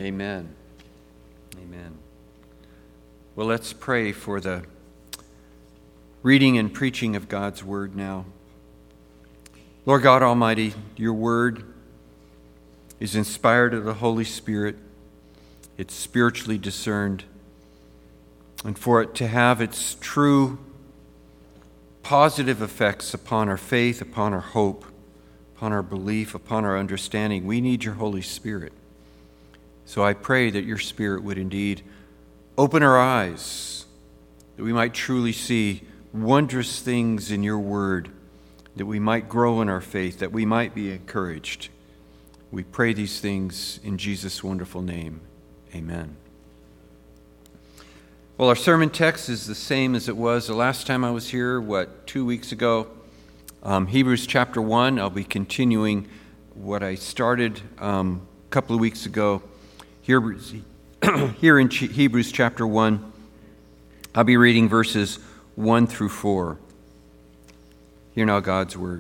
Amen. Amen. Well, let's pray for the reading and preaching of God's word now. Lord God Almighty, your word is inspired of the Holy Spirit. It's spiritually discerned. And for it to have its true positive effects upon our faith, upon our hope, upon our belief, upon our understanding, we need your Holy Spirit. So I pray that your Spirit would indeed open our eyes, that we might truly see wondrous things in your word, that we might grow in our faith, that we might be encouraged. We pray these things in Jesus' wonderful name. Amen. Well, our sermon text is the same as it was the last time I was here, 2 weeks ago? Hebrews chapter 1. I'll be continuing what I started a couple of weeks ago. Here in Hebrews chapter 1, I'll be reading verses 1 through 4. Hear now God's word.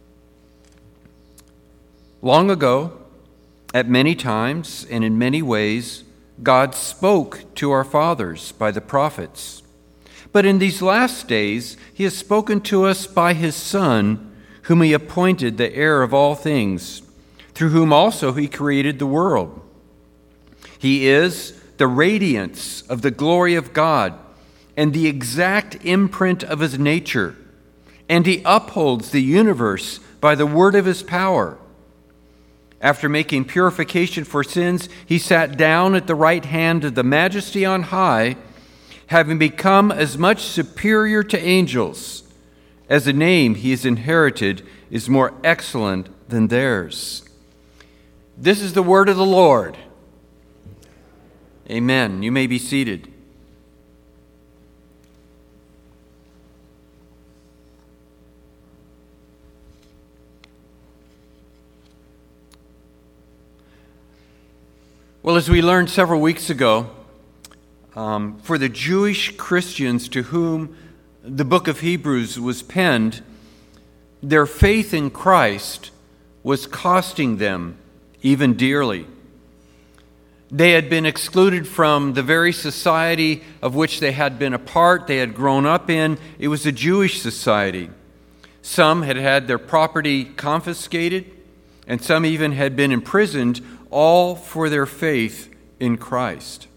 Long ago, at many times and in many ways, God spoke to our fathers by the prophets. But in these last days, he has spoken to us by his Son, whom he appointed the heir of all things, through whom also he created the world. He is the radiance of the glory of God and the exact imprint of his nature, and he upholds the universe by the word of his power. After making purification for sins, he sat down at the right hand of the Majesty on high, having become as much superior to angels, as the name he has inherited is more excellent than theirs. This is the word of the Lord. Amen. You may be seated. Well, as we learned several weeks ago, for the Jewish Christians to whom the book of Hebrews was penned, their faith in Christ was costing them even dearly. They had been excluded from the very society of which they had been a part, they had grown up in. It was a Jewish society. Some had had their property confiscated, and some even had been imprisoned, all for their faith in Christ.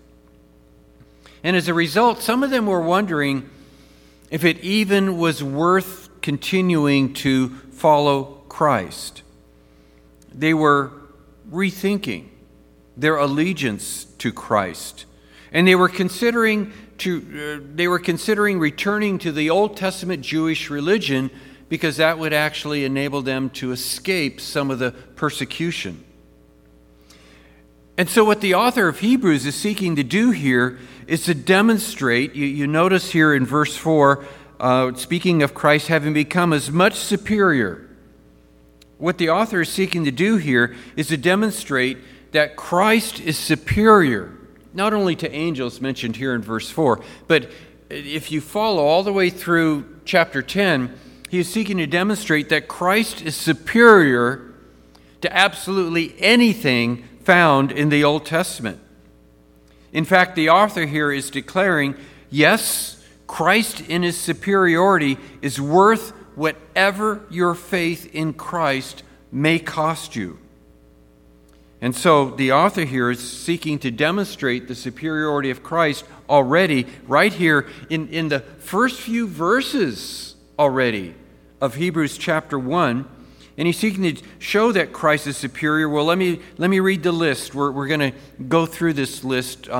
And as a result, some of them were wondering if it even was worth continuing to follow Christ. They were rethinking their allegiance to Christ, and they were considering returning to the Old Testament Jewish religion because that would actually enable them to escape some of the persecution. And so what the author of Hebrews is seeking to do here is to demonstrate, you notice here in verse 4, speaking of Christ having become as much superior. What the author is seeking to do here is to demonstrate that Christ is superior, not only to angels mentioned here in verse 4, but if you follow all the way through chapter 10, he is seeking to demonstrate that Christ is superior to absolutely anything found in the Old Testament. In fact, the author here is declaring, yes, Christ in his superiority is worth whatever your faith in Christ may cost you. And so the author here is seeking to demonstrate the superiority of Christ already, right here in the first few verses already of Hebrews chapter 1. And he's seeking to show that Christ is superior. Well, let me read the list. We're going to go through this list.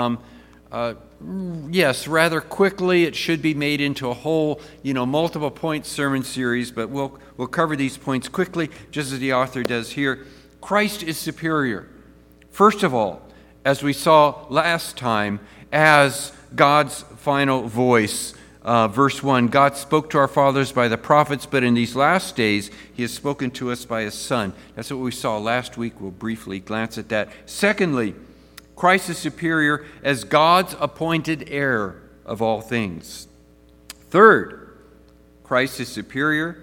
Yes, rather quickly. It should be made into a whole, multiple point sermon series, but we'll cover these points quickly, just as the author does here. Christ is superior. First of all, as we saw last time, as God's final voice. Verse 1, God spoke to our fathers by the prophets, but in these last days he has spoken to us by his Son. That's what we saw last week. We'll briefly glance at that. Secondly, Christ is superior as God's appointed heir of all things. Third, Christ is superior,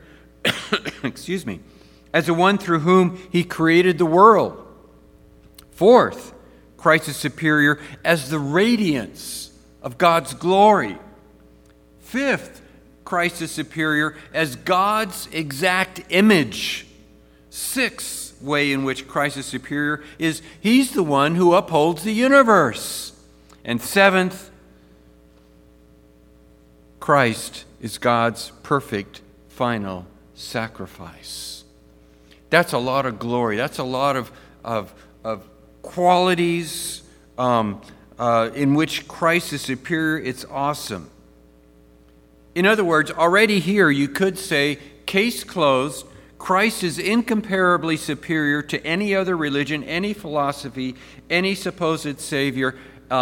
as the one through whom he created the world. Fourth, Christ is superior as the radiance of God's glory. Fifth, Christ is superior as God's exact image. Sixth way in which Christ is superior is he's the one who upholds the universe. And seventh, Christ is God's perfect final sacrifice. That's a lot of glory. That's a lot of qualities in which Christ is superior. It's awesome. In other words, already here you could say, case closed, Christ is incomparably superior to any other religion, any philosophy, any supposed Savior,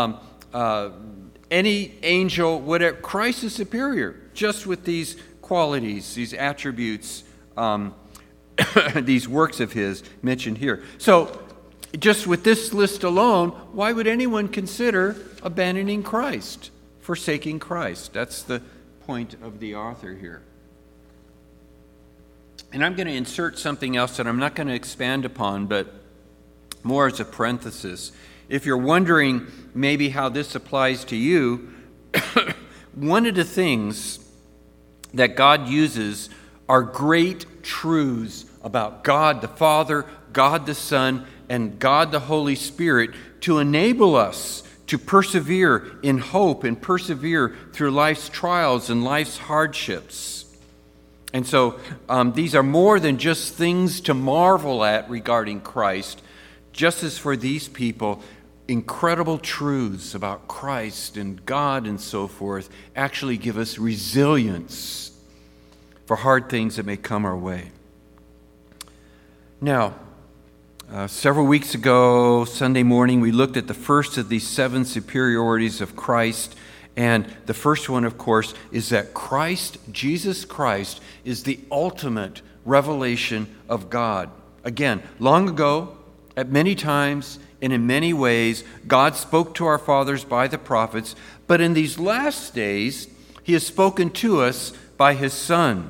any angel, whatever. Christ is superior just with these qualities, these attributes, these works of his mentioned here. So, just with this list alone, why would anyone consider abandoning Christ, forsaking Christ? That's the point of the author here. And I'm going to insert something else that I'm not going to expand upon, but more as a parenthesis. If you're wondering maybe how this applies to you, one of the things that God uses are great truths about God the Father, God the Son, and God the Holy Spirit to enable us to persevere in hope and persevere through life's trials and life's hardships. And so these are more than just things to marvel at regarding Christ, just as for these people, incredible truths about Christ and God and so forth actually give us resilience for hard things that may come our way. Now, several weeks ago, Sunday morning, we looked at the first of these 7 superiorities of Christ. And the first one, of course, is that Christ, Jesus Christ, is the ultimate revelation of God. Again, long ago, at many times, and in many ways, God spoke to our fathers by the prophets. But in these last days, he has spoken to us by his Son.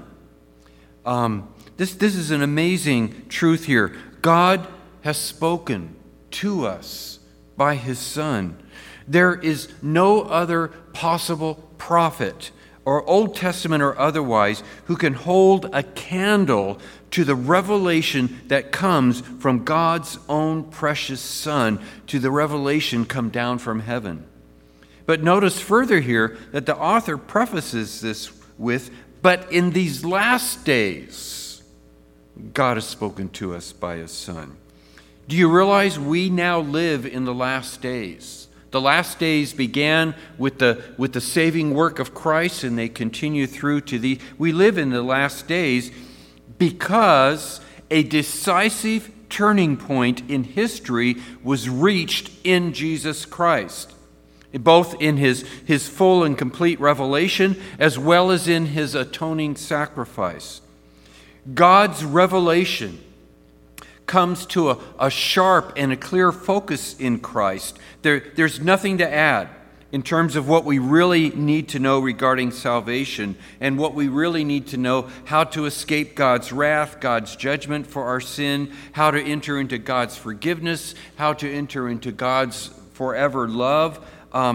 This is an amazing truth here. God has spoken to us by his Son. There is no other possible prophet, or Old Testament or otherwise, who can hold a candle to the revelation that comes from God's own precious Son, to the revelation come down from heaven. But notice further here that the author prefaces this with, but in these last days, God has spoken to us by his Son. Do you realize we now live in the last days? The last days began with the saving work of Christ, and they continue through to we live in the last days because a decisive turning point in history was reached in Jesus Christ, both in his full and complete revelation as well as in his atoning sacrifice. God's revelation comes to a sharp and a clear focus in Christ. There's nothing to add in terms of what we really need to know regarding salvation and what we really need to know how to escape God's wrath, God's judgment for our sin, how to enter into God's forgiveness, how to enter into God's forever love.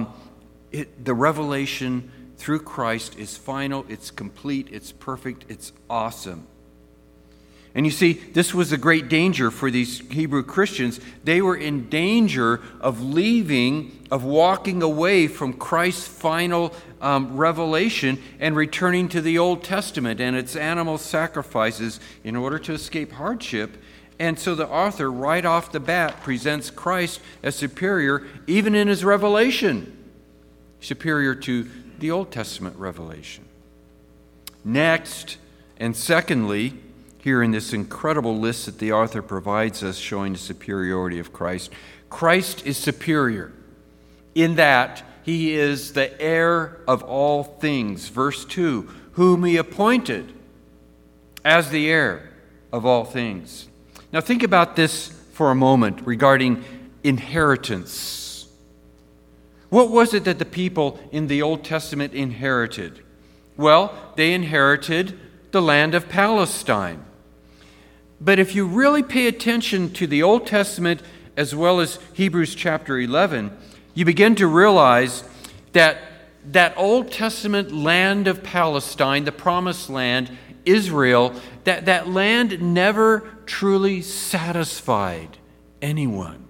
The revelation through Christ is final, it's complete, it's perfect, it's awesome. And you see, this was a great danger for these Hebrew Christians. They were in danger of walking away from Christ's final revelation and returning to the Old Testament and its animal sacrifices in order to escape hardship. And so the author, right off the bat, presents Christ as superior, even in his revelation, superior to the Old Testament revelation. Next, and secondly, here in this incredible list that the author provides us showing the superiority of Christ, Christ is superior in that he is the heir of all things. Verse 2, whom he appointed as the heir of all things. Now think about this for a moment regarding inheritance. What was it that the people in the Old Testament inherited? Well, they inherited the land of Palestine. But if you really pay attention to the Old Testament as well as Hebrews chapter 11, you begin to realize that that Old Testament land of Palestine, the promised land, Israel, that land never truly satisfied anyone.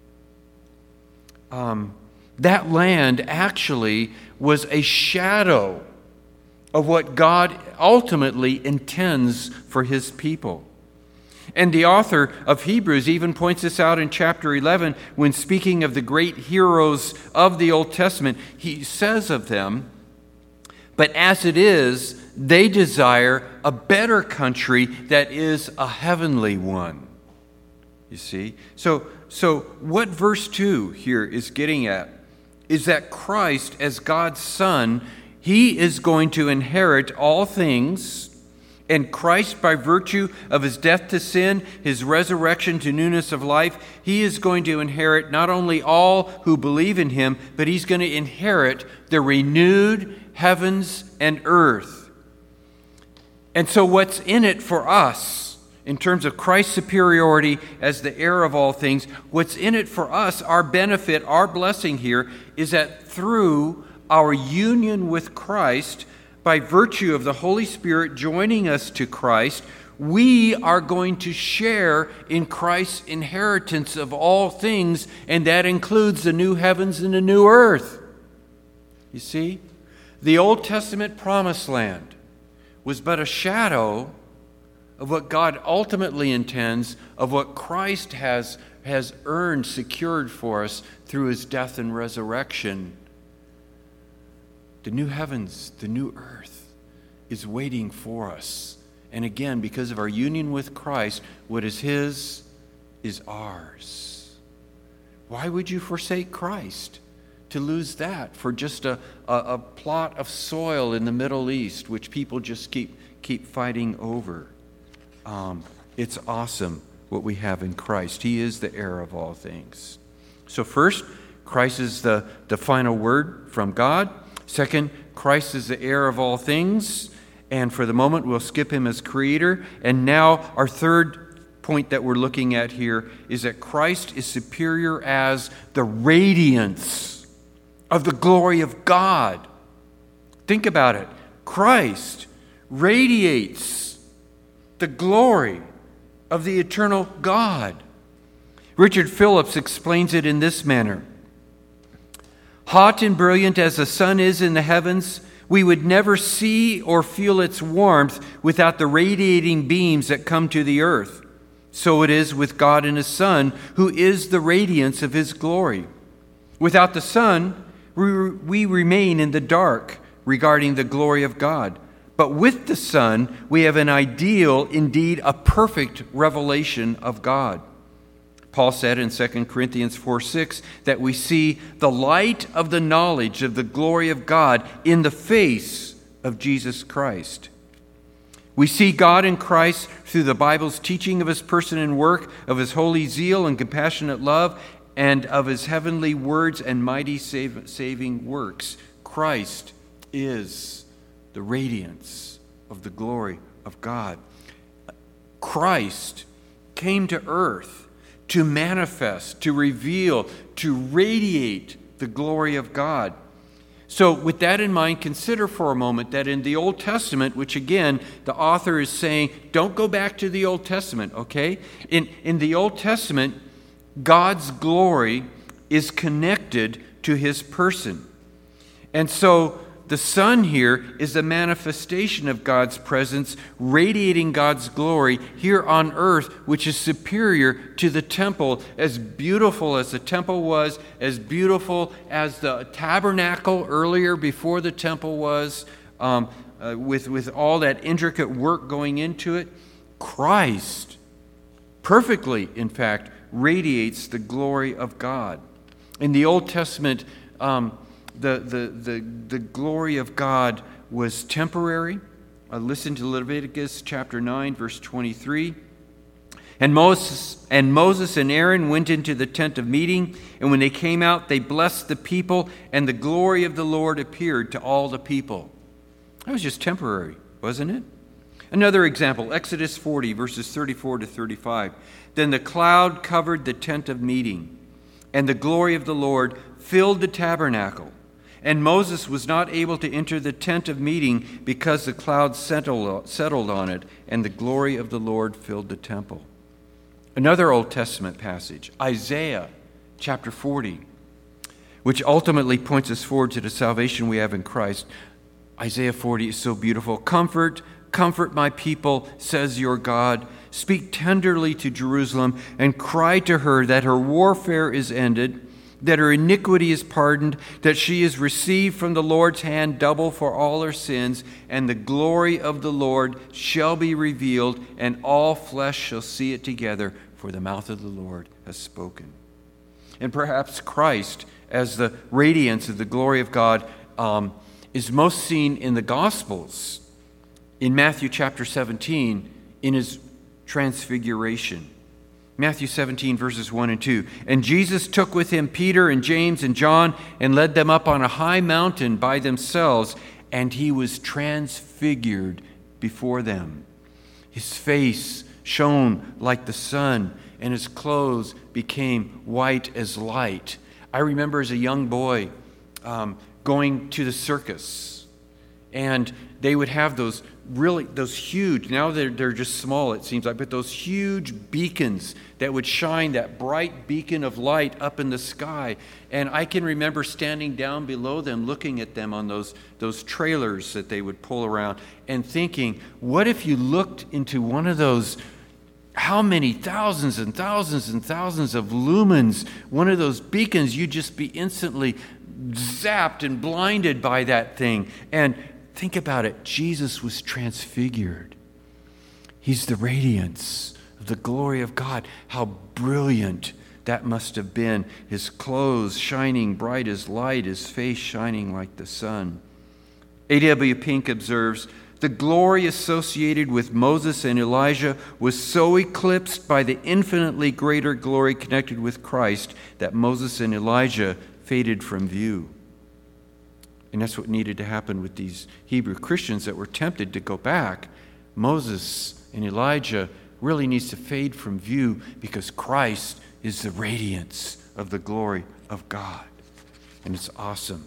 That land actually was a shadow of what God ultimately intends for his people. And the author of Hebrews even points this out in chapter 11 when speaking of the great heroes of the Old Testament. He says of them, "But as it is, they desire a better country that is a heavenly one." You see? So what verse 2 here is getting at is that Christ, as God's Son, he is going to inherit all things. And Christ, by virtue of his death to sin, his resurrection to newness of life, he is going to inherit not only all who believe in him, but he's going to inherit the renewed heavens and earth. And so what's in it for us, in terms of Christ's superiority as the heir of all things, what's in it for us, our benefit, our blessing here, is that through our union with Christ, by virtue of the Holy Spirit joining us to Christ, we are going to share in Christ's inheritance of all things, and that includes the new heavens and the new earth. You see, the Old Testament promised land was but a shadow of what God ultimately intends, of what Christ has earned, secured for us through his death and resurrection. The new heavens, the new earth is waiting for us. And again, because of our union with Christ, what is his is ours. Why would you forsake Christ to lose that for just a plot of soil in the Middle East, which people just keep fighting over? It's awesome what we have in Christ. He is the heir of all things. So first, Christ is the final word from God. Second, Christ is the heir of all things, and for the moment we'll skip him as creator. And now our third point that we're looking at here is that Christ is superior as the radiance of the glory of God. Think about it. Christ radiates the glory of the eternal God. Richard Phillips explains it in this manner. Hot and brilliant as the sun is in the heavens, we would never see or feel its warmth without the radiating beams that come to the earth. So it is with God and his Son, who is the radiance of his glory. Without the Son, we remain in the dark regarding the glory of God. But with the Son, we have an ideal, indeed a perfect revelation of God. Paul said in 2 Corinthians 4:6 that we see the light of the knowledge of the glory of God in the face of Jesus Christ. We see God in Christ through the Bible's teaching of his person and work, of his holy zeal and compassionate love, and of his heavenly words and mighty saving works. Christ is the radiance of the glory of God. Christ came to earth to manifest, to reveal, to radiate the glory of God. So with that in mind, consider for a moment that in the Old Testament, which again, the author is saying, don't go back to the Old Testament, okay? In the Old Testament, God's glory is connected to his person. And so the Son here is the manifestation of God's presence, radiating God's glory here on earth, which is superior to the temple. As beautiful as the temple was, as beautiful as the tabernacle earlier before the temple was, with all that intricate work going into it, Christ perfectly, in fact, radiates the glory of God. In the Old Testament, the glory of God was temporary. Listen to Leviticus chapter 9, verse 23. And Moses and Aaron went into the tent of meeting, and when they came out, they blessed the people, and the glory of the Lord appeared to all the people. That was just temporary, wasn't it? Another example, Exodus 40, verses 34 to 35. Then the cloud covered the tent of meeting, and the glory of the Lord filled the tabernacle. And Moses was not able to enter the tent of meeting because the cloud settled on it, and the glory of the Lord filled the temple. Another Old Testament passage, Isaiah chapter 40, which ultimately points us forward to the salvation we have in Christ. Isaiah 40 is so beautiful. Comfort my people, says your God. Speak tenderly to Jerusalem and cry to her that her warfare is ended, that her iniquity is pardoned, that she is received from the Lord's hand double for all her sins, and the glory of the Lord shall be revealed, and all flesh shall see it together, for the mouth of the Lord has spoken. And perhaps Christ, as the radiance of the glory of God, is most seen in the Gospels, in Matthew chapter 17, in his transfiguration. Matthew 17, verses 1 and 2. And Jesus took with him Peter and James and John and led them up on a high mountain by themselves, and he was transfigured before them. His face shone like the sun, and his clothes became white as light. I remember as a young boy going to the circus, and they would have those huge, now they're just small it seems like, but those huge beacons that would shine that bright beacon of light up in the sky. And I can remember standing down below them, looking at them on those trailers that they would pull around, and thinking, what if you looked into one of those, how many thousands and thousands and thousands of lumens, one of those beacons, you'd just be instantly zapped and blinded by that thing. And think about it. Jesus was transfigured. He's the radiance of the glory of God. How brilliant that must have been. His clothes shining bright as light, his face shining like the sun. A.W. Pink observes, the glory associated with Moses and Elijah was so eclipsed by the infinitely greater glory connected with Christ that Moses and Elijah faded from view. And that's what needed to happen with these Hebrew Christians that were tempted to go back. Moses and Elijah really needs to fade from view because Christ is the radiance of the glory of God. And it's awesome.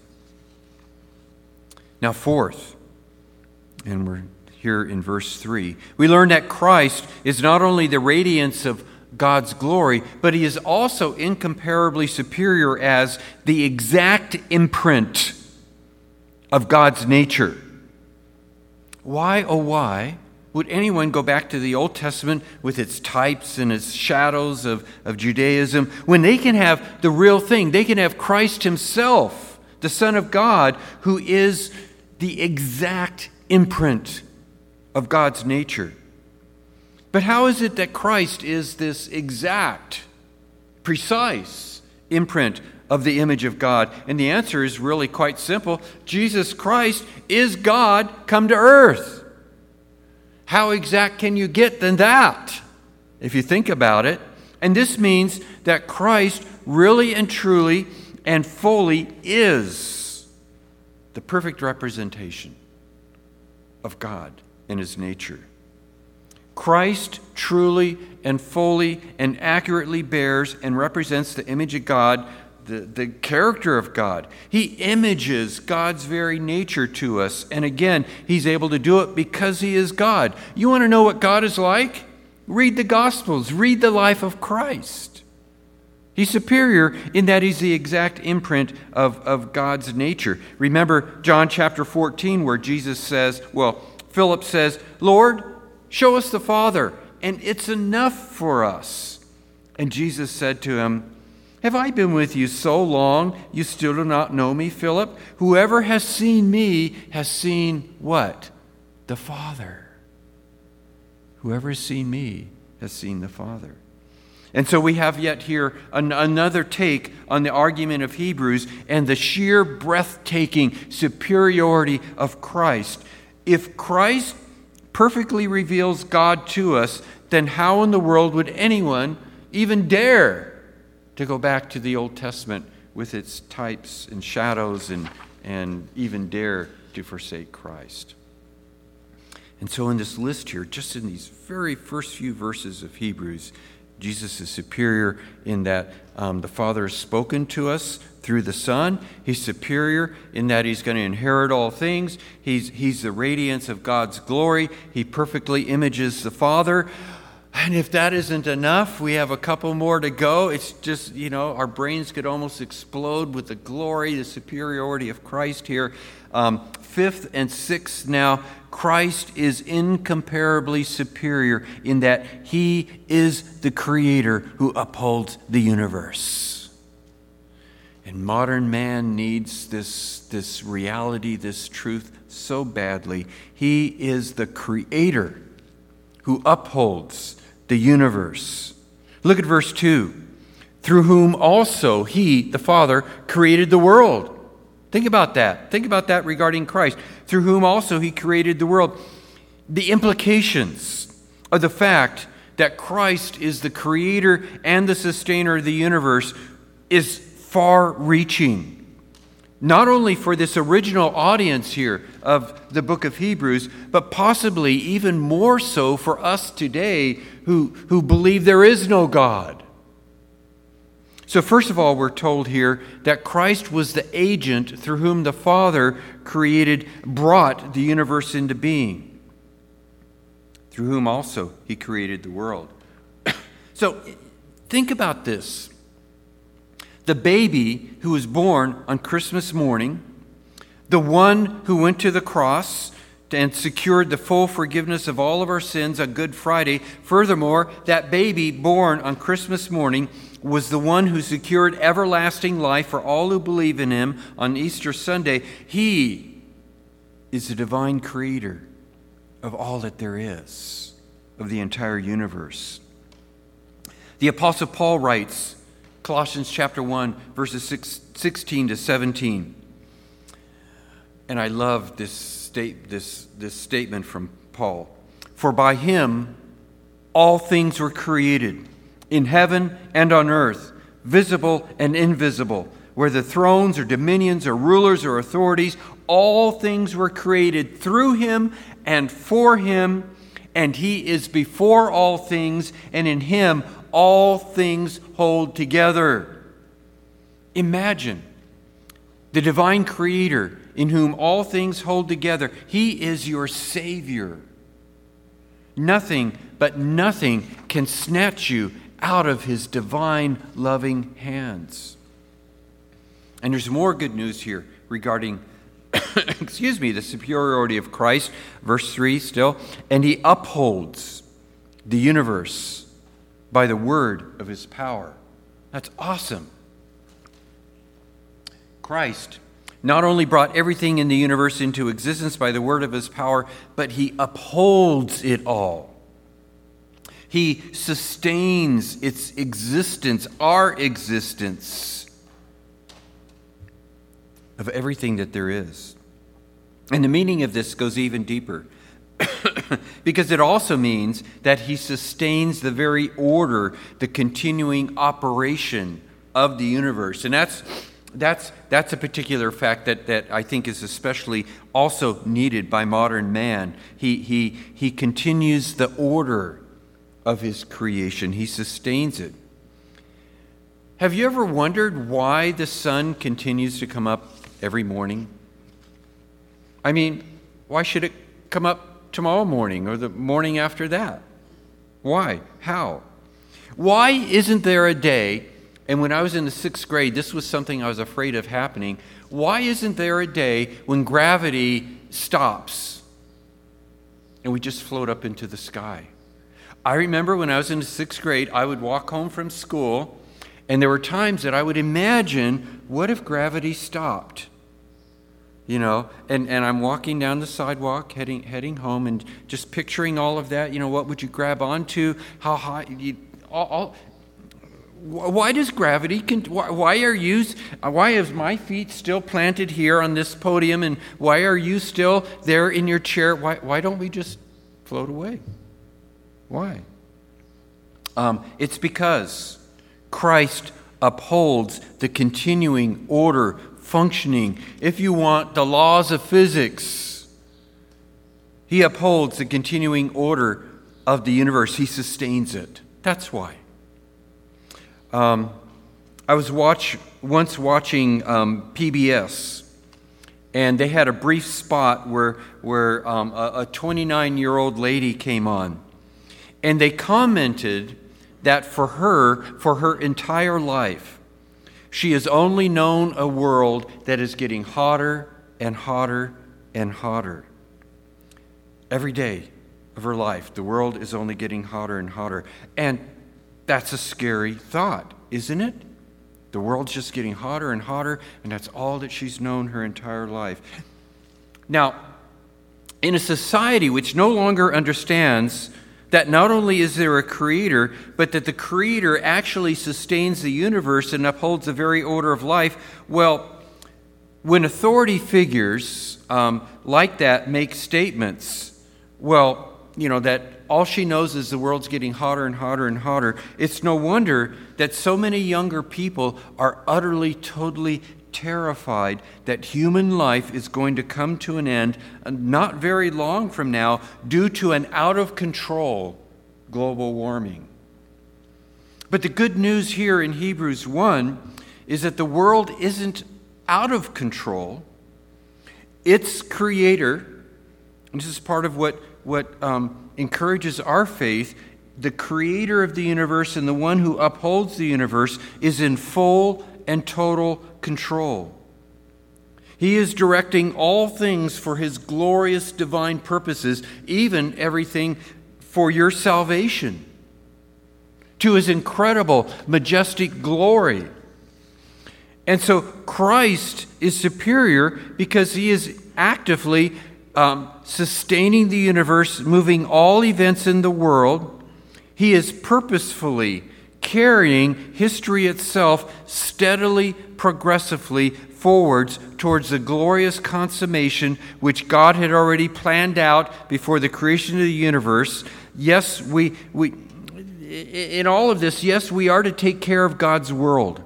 Now, fourth, and we're here in verse 3, we learn that Christ is not only the radiance of God's glory, but he is also incomparably superior as the exact imprint of God's nature. Why, oh why, would anyone go back to the Old Testament with its types and its shadows of Judaism when they can have the real thing? They can have Christ himself, the Son of God, who is the exact imprint of God's nature. But how is it that Christ is this exact, precise imprint of the image of God? And the answer is really quite simple. Jesus Christ is God come to earth. How exact can you get than that, if you think about it? And this means that Christ really and truly and fully is the perfect representation of God and his nature. Christ truly and fully and accurately bears and represents the image of God, the character of God. He images God's very nature to us. And again, he's able to do it because he is God. You want to know what God is like? Read the Gospels. Read the life of Christ. He's superior in that he's the exact imprint of God's nature. Remember John chapter 14 where Philip says, Lord, show us the Father, and it's enough for us. And Jesus said to him, have I been with you so long, you still do not know me, Philip? Whoever has seen me has seen what? The Father. Whoever has seen me has seen the Father. And so we have yet here another take on the argument of Hebrews and the sheer breathtaking superiority of Christ. If Christ perfectly reveals God to us, then how in the world would anyone even dare to go back to the Old Testament with its types and shadows and even dare to forsake Christ? And so in this list here, just in these very first few verses of Hebrews, Jesus is superior in that the Father has spoken to us through the Son. He's superior in that he's going to inherit all things. He's the radiance of God's glory. He perfectly images the Father. And if that isn't enough, we have a couple more to go. It's just, our brains could almost explode with the glory, the superiority of Christ here. Fifth and sixth now, Christ is incomparably superior in that he is the creator who upholds the universe. And modern man needs this reality, this truth so badly. He is the creator who upholds the universe. Look at verse 2. Through whom also he, the Father, created the world. Think about that. Think about that regarding Christ. Through whom also he created the world. The implications of the fact that Christ is the creator and the sustainer of the universe is far-reaching. Not only for this original audience here of the book of Hebrews, but possibly even more so for us today who believe there is no God. So first of all, we're told here that Christ was the agent through whom the Father brought the universe into being, through whom also he created the world. So think about this. The baby who was born on Christmas morning, the one who went to the cross and secured the full forgiveness of all of our sins on Good Friday. Furthermore, that baby born on Christmas morning was the one who secured everlasting life for all who believe in him on Easter Sunday. He is the divine creator of all that there is, of the entire universe. The Apostle Paul writes, Colossians chapter 1, verses 16 to 17. And I love this statement from Paul. For by him all things were created, in heaven and on earth, visible and invisible, whether thrones or dominions or rulers or authorities, all things were created through him and for him, and he is before all things, and in him all things hold together. Imagine the divine creator in whom all things hold together. He is your Savior. Nothing but nothing can snatch you out of his divine loving hands. And there's more good news here regarding the superiority of Christ. Verse 3 still. And he upholds the universe by the word of his power. That's awesome. Christ not only brought everything in the universe into existence by the word of his power, but he upholds it all. He sustains its existence, our existence, of everything that there is. And the meaning of this goes even deeper, because it also means that he sustains the very order, the continuing operation of the universe. And that's a particular fact that I think is especially also needed by modern man. He continues the order of his creation. He sustains it. Have you ever wondered why the sun continues to come up every morning? I mean, why should it come up tomorrow morning or the morning after that? Why? How? Why isn't there a day, and when I was in the 6th grade, this was something I was afraid of happening, why isn't there a day when gravity stops and we just float up into the sky? I remember when I was in the 6th grade, I would walk home from school, and there were times that I would imagine, what if gravity stopped? And I'm walking down the sidewalk, heading home, and just picturing all of that. What would you grab onto? How high? Why does gravity? Why is my feet still planted here on this podium, and why are you still there in your chair? Why don't we just float away? Why? It's because Christ upholds the continuing order, functioning, if you want, the laws of physics. He upholds the continuing order of the universe. He sustains it. That's why. I was once watching PBS, and they had a brief spot where a 29-year-old lady came on, and they commented that for her entire life, she has only known a world that is getting hotter and hotter and hotter. Every day of her life, the world is only getting hotter and hotter. And that's a scary thought, isn't it? The world's just getting hotter and hotter, and that's all that she's known her entire life. Now, in a society which no longer understands that not only is there a creator, but that the creator actually sustains the universe and upholds the very order of life, well, when authority figures like that make statements, well, that all she knows is the world's getting hotter and hotter and hotter, it's no wonder that so many younger people are utterly, totally terrified that human life is going to come to an end not very long from now due to an out-of-control global warming. But the good news here in Hebrews 1 is that the world isn't out of control. Its creator, and this is part of what encourages our faith, the creator of the universe and the one who upholds the universe is in full and total control. He is directing all things for his glorious divine purposes, even everything for your salvation, to his incredible, majestic glory. And so Christ is superior because he is actively sustaining the universe, moving all events in the world. He is purposefully carrying history itself steadily, progressively forwards towards the glorious consummation which God had already planned out before the creation of the universe. Yes, we in all of this, yes, we are to take care of God's world.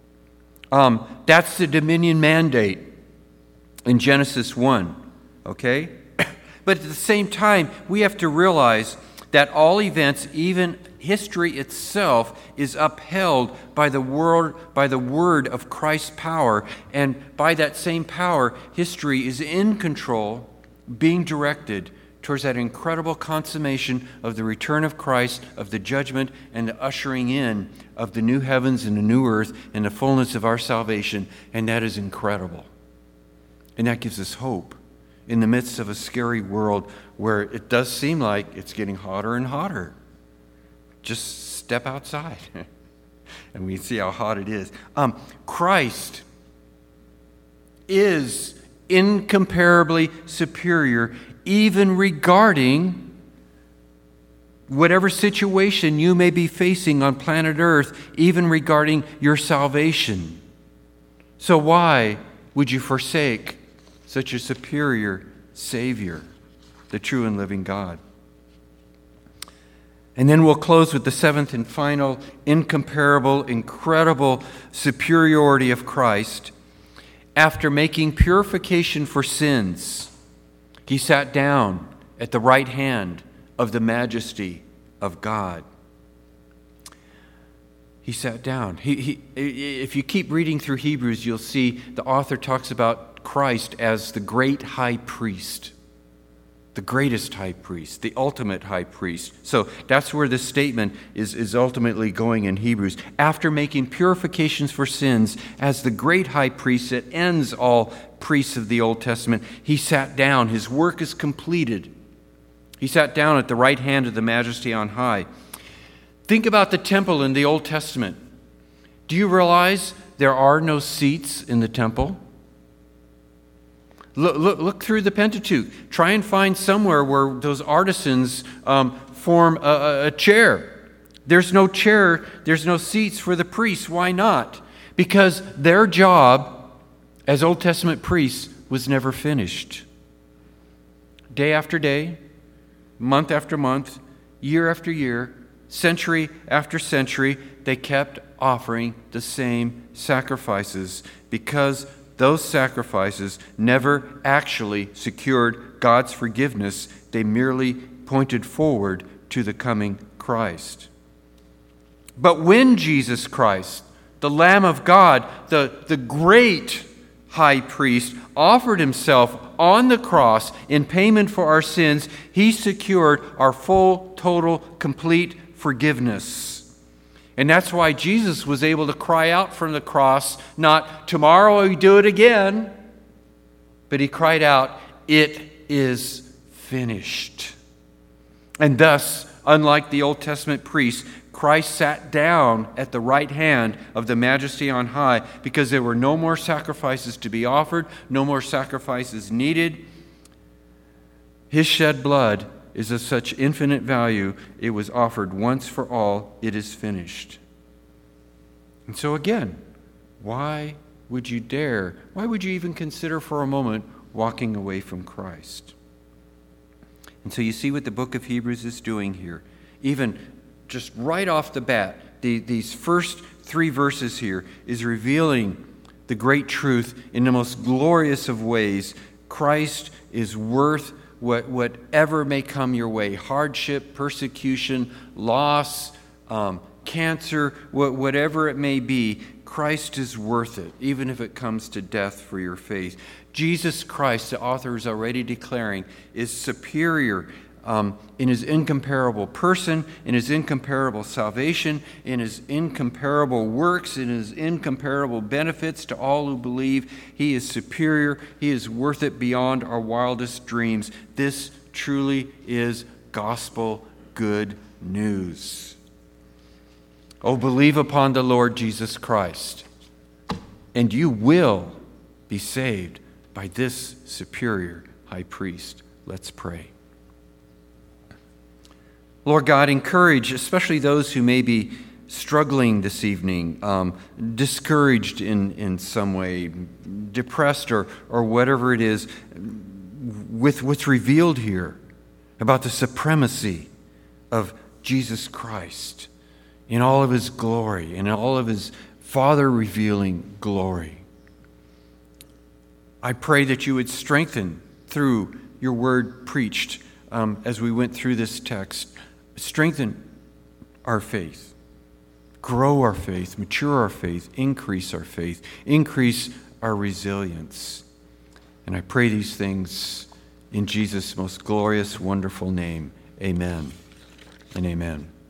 That's the dominion mandate in Genesis 1. Okay? But at the same time, we have to realize that all events, even history itself, is upheld by the word of Christ's power. And by that same power, history is in control, being directed towards that incredible consummation of the return of Christ, of the judgment, and the ushering in of the new heavens and the new earth and the fullness of our salvation. And that is incredible. And that gives us hope in the midst of a scary world where it does seem like it's getting hotter and hotter. Just step outside and we see how hot it is. Christ is incomparably superior, even regarding whatever situation you may be facing on planet Earth, even regarding your salvation. So why would you forsake such a superior Savior, the true and living God? And then we'll close with the seventh and final incomparable, incredible superiority of Christ. After making purification for sins, he sat down at the right hand of the majesty of God. He sat down. If you keep reading through Hebrews, you'll see the author talks about Christ as the great high priest, the greatest high priest, the ultimate high priest. So that's where this statement is ultimately going in Hebrews. After making purifications for sins, as the great high priest that ends all priests of the Old Testament, he sat down. His work is completed. He sat down at the right hand of the majesty on high. Think about the temple in the Old Testament. Do you realize there are no seats in the temple? Look through the Pentateuch. Try and find somewhere where those artisans form a chair. There's no chair, there's no seats for the priests. Why not? Because their job as Old Testament priests was never finished. Day after day, month after month, year after year, century after century, they kept offering the same sacrifices because those sacrifices never actually secured God's forgiveness. They merely pointed forward to the coming Christ. But when Jesus Christ, the Lamb of God, the great high priest, offered himself on the cross in payment for our sins, he secured our full, total, complete forgiveness. And that's why Jesus was able to cry out from the cross, not tomorrow we do it again, but he cried out, "It is finished." And thus, unlike the Old Testament priests, Christ sat down at the right hand of the Majesty on high because there were no more sacrifices to be offered, no more sacrifices needed. His shed blood is of such infinite value, it was offered once for all. It is finished. And so again, why would you even consider for a moment walking away from Christ? And so you see what the book of Hebrews is doing here. Even just right off the bat, these first 3 verses here is revealing the great truth in the most glorious of ways. Christ is worth whatever may come your way. Hardship, persecution, loss, cancer, whatever it may be, Christ is worth it, even if it comes to death for your faith. Jesus Christ, the author is already declaring, is superior in his incomparable person, in his incomparable salvation, in his incomparable works, in his incomparable benefits to all who believe. He is superior. He is worth it beyond our wildest dreams. This truly is gospel good news. Oh, believe upon the Lord Jesus Christ, and you will be saved by this superior high priest. Let's pray. Lord God, encourage especially those who may be struggling this evening, discouraged in some way, depressed or whatever it is, with what's revealed here about the supremacy of Jesus Christ in all of his glory, in all of his Father-revealing glory. I pray that you would strengthen through your word preached as we went through this text. Strengthen our faith, grow our faith, mature our faith, increase our faith, increase our resilience. And I pray these things in Jesus' most glorious, wonderful name. Amen and amen.